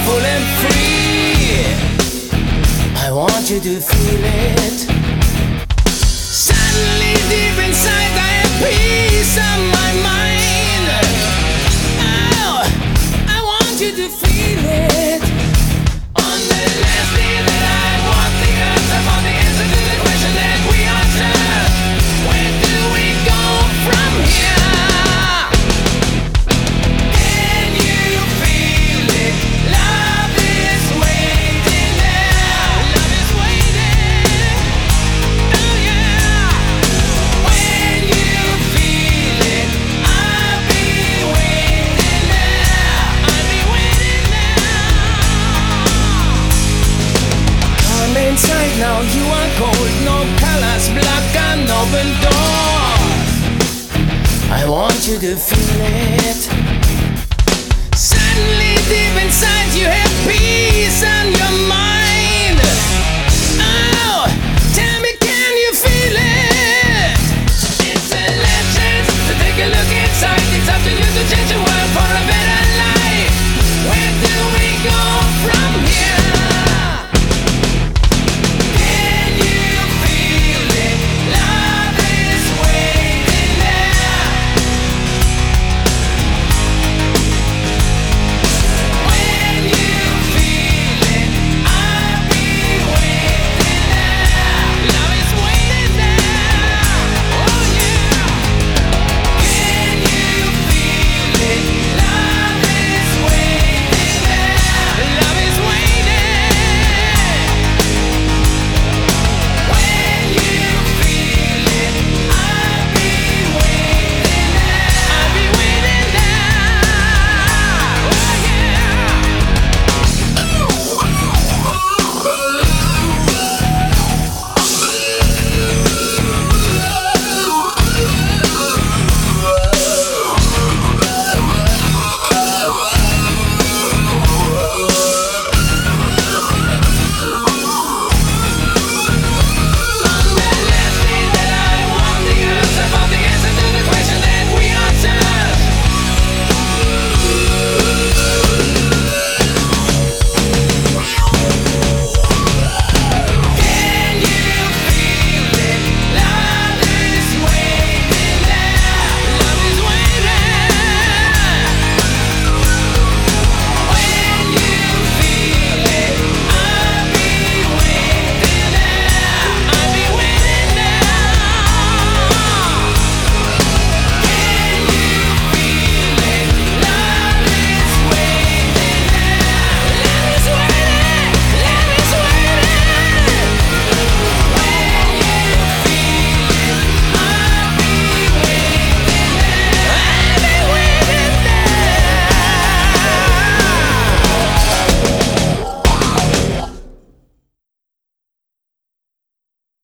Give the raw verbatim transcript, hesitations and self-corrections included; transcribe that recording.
full and free. I want you to feel it. Suddenly deep inside I have peace on my mind. Oh, I want you to feel it. On the last day that I walk the earth, I found the answer to the question that we answer. Where do we go from here? Can you feel it? Love is waiting there. Love is waiting. Oh yeah. When you feel it, I'll be waiting there. I'll be waiting there. Come inside now, you are cold. No colors, black and open doors. I want you to feel it. Suddenly deep inside